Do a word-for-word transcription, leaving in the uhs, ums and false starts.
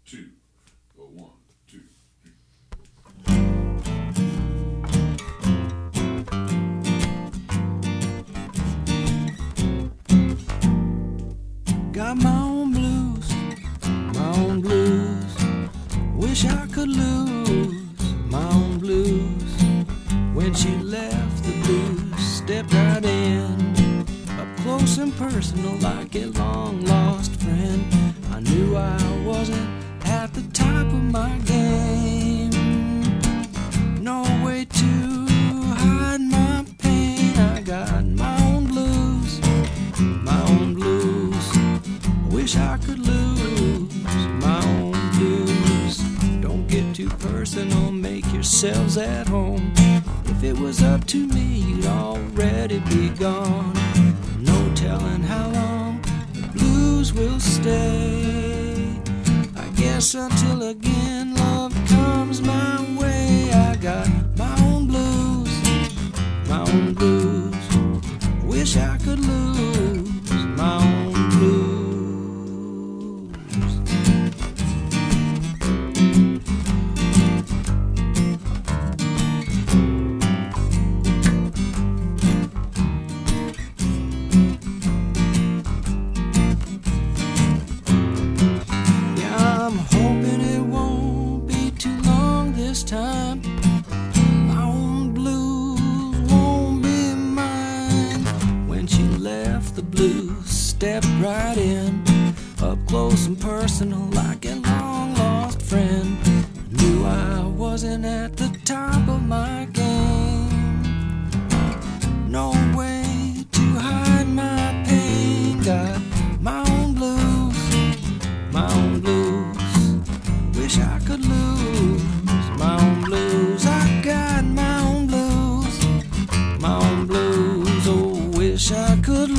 two. A one, two, three. Got my own blues, my own blues. Wish I could lose my own blues. When she left, the blues stepped right in, up close and personal like a long lost friend. I knew I wasn't at the top of my game. No way to hide my pain. I got my own blues, my own blues. Wish I could lose my own blues. Don't get too personal, make yourselves at home. If it was up to me, you'd already be gone. No telling how long the blues will stay. I guess until again love comes my way. I got my own blues, my own blues. Wish I could lose my own blues. Time my own blues won't be mine. When she left, the blues stepped right in, up close and personal like a long lost friend. I knew I wasn't at the top of my game. No way to hide my pain. Got my own blues, my own blues. Wish I could lose my own blues. I got my own blues, my own blues. Oh, wish I could